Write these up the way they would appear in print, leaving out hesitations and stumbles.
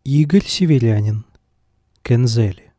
Игорь Северянин. Кензели.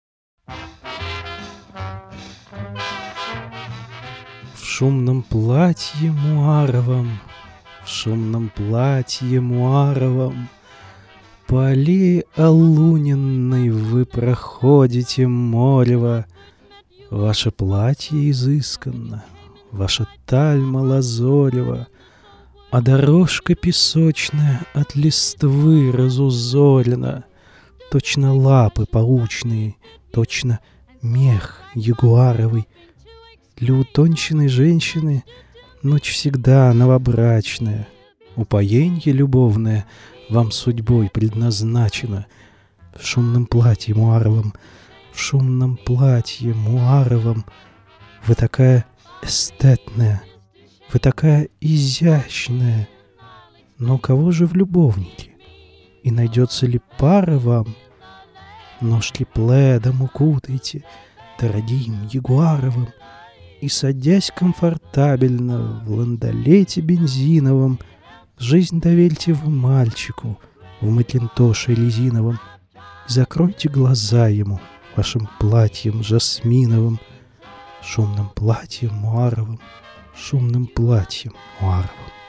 В шумном платье муаровом, в шумном платье муаровом, по аллее Алунинной вы проходите морево. Ваше платье изысканно, ваша тальма лазорева, а дорожка песочная от листвы разузорена. Точно лапы паучные, точно мех ягуаровый. Для утонченной женщины ночь всегда новобрачная. Упоенье любовное вам судьбой предназначено. В шумном платье муаровом, в шумном платье муаровом вы такая эстетная, вы такая изящная. Но кого же в любовнике? И найдется ли пара вам? Нож ли пледом укутайте, дорогим ягуаровым, и, садясь комфортабельно в ландолете бензиновом, жизнь доверьте вы мальчику в маклинтоше резиновом. Закройте глаза ему вашим платьем жасминовым, шумным платьем муаровым, шумным платьем муаровым.